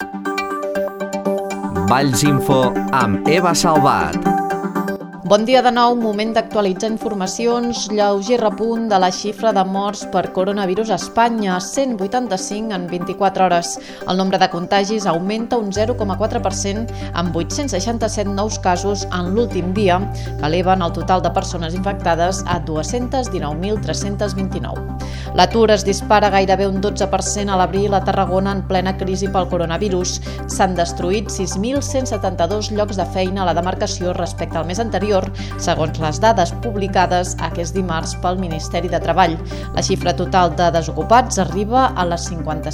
Vallsinfo amb Eva Salvat. Bon dia de nou, moment d'actualitzar informacions, lleuger repunt de la xifra de morts per coronavirus a Espanya, 185 en 24 hores. El nombre de contagis augmenta un 0,4% amb 867 nous casos en l'últim dia, que eleven el total de persones infectades a 219.329. L'atur es dispara gairebé un 12% a l'abril a Tarragona en plena crisi pel coronavirus. S'han destruït 6.172 llocs de feina a la demarcació respecte al mes anterior, segons les dades publicades aquest dimarts pel Ministeri de Treball. La xifra total de desocupats arriba a les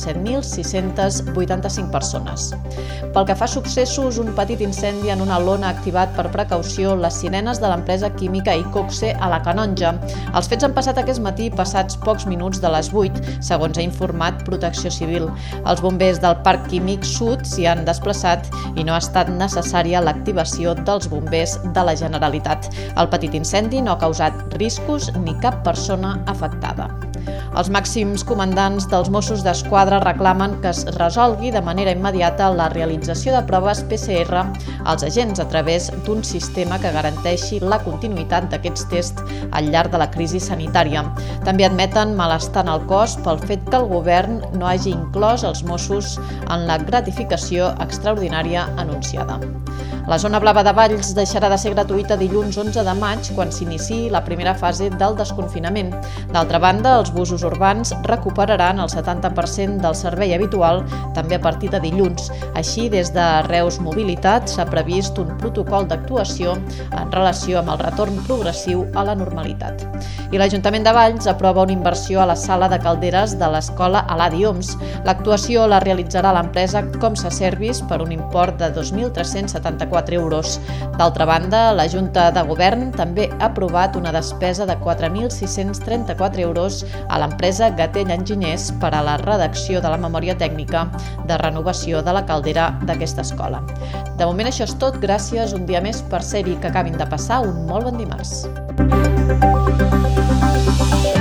57.685 persones. Pel que fa a successos, un petit incendi en una lona activat per precaució les sirenes de l'empresa química Icoxe a la Canonja. Els fets han passat aquest matí passats pocs minuts de les 8, segons ha informat Protecció Civil. Els bombers del Parc Químic Sud s'hi han desplaçat i no ha estat necessària l'activació dels bombers de la Generalitat. El petit incendi no ha causat riscos ni cap persona afectada. Els màxims comandants dels Mossos d'Esquadra reclamen que es resolgui de manera immediata la realització de proves PCR als agents a través d'un sistema que garanteixi la continuïtat d'aquests tests al llarg de la crisi sanitària. També admeten malestar en el cos pel fet que el govern no hagi inclòs els Mossos en la gratificació extraordinària anunciada. La zona blava de Valls deixarà de ser gratuïta dilluns 11 de maig, quan s'iniciï la primera fase del desconfinament. D'altra banda, els busos urbans recuperaran el 70% del servei habitual també a partir de dilluns. Així, des de Reus Mobilitat s'ha previst un protocol d'actuació en relació amb el retorn progressiu a la normalitat. I l'Ajuntament de Valls aprova una inversió a la sala de calderes de l'escola Eladi Homs. L'actuació la realitzarà l'empresa Comsa Service per un import de 2.374 euros. D'altra banda, la Junta de Govern també ha aprovat una despesa de 4.634 euros a l'empresa Gatell Enginyers per a la redacció de la memòria tècnica de renovació de la caldera d'aquesta escola. De moment això és tot, gràcies un dia més per ser-hi, que acabin de passar un molt bon dimarts.